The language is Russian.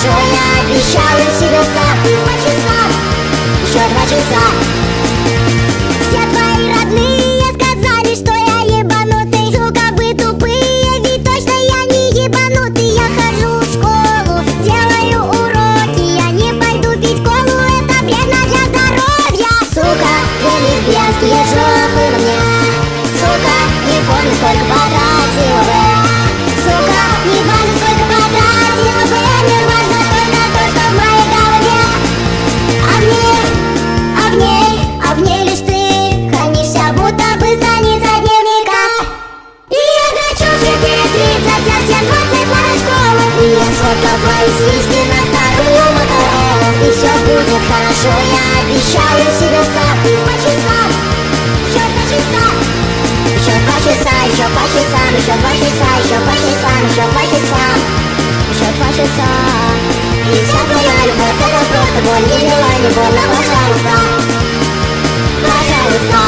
хорошо, я обещаю себе сам. 2 часа, еще 2 часа. Все твои родные сказали, что я ебанутый. Сука, вы тупые, ведь точно я не ебанутый. Я хожу в школу, делаю уроки. Я не пойду пить колу, это вредно для здоровья. Сука, две лесбиянские жопы на мне. Сука, не помню, сколько потратила бы. Сука, не важно, сколько потратила бы. Мне важно только то, что в моей голове. А в ней лишь ты хранишься, будто бы страница дневника. И я хочу перетриться все 20 пар школы. И я сфоткал твои сиськи на старую Моторолу. И все будет хорошо, я обещаю себе сам. 2 часа, еще 2 часа. Еще 2 часа, еще по часам, еще 2 часа, еще по часам, еще по часам, еще 2 часа. И вся твоя любовь — это просто боль, не желай, не больно, пожалуйста, пожалуйста.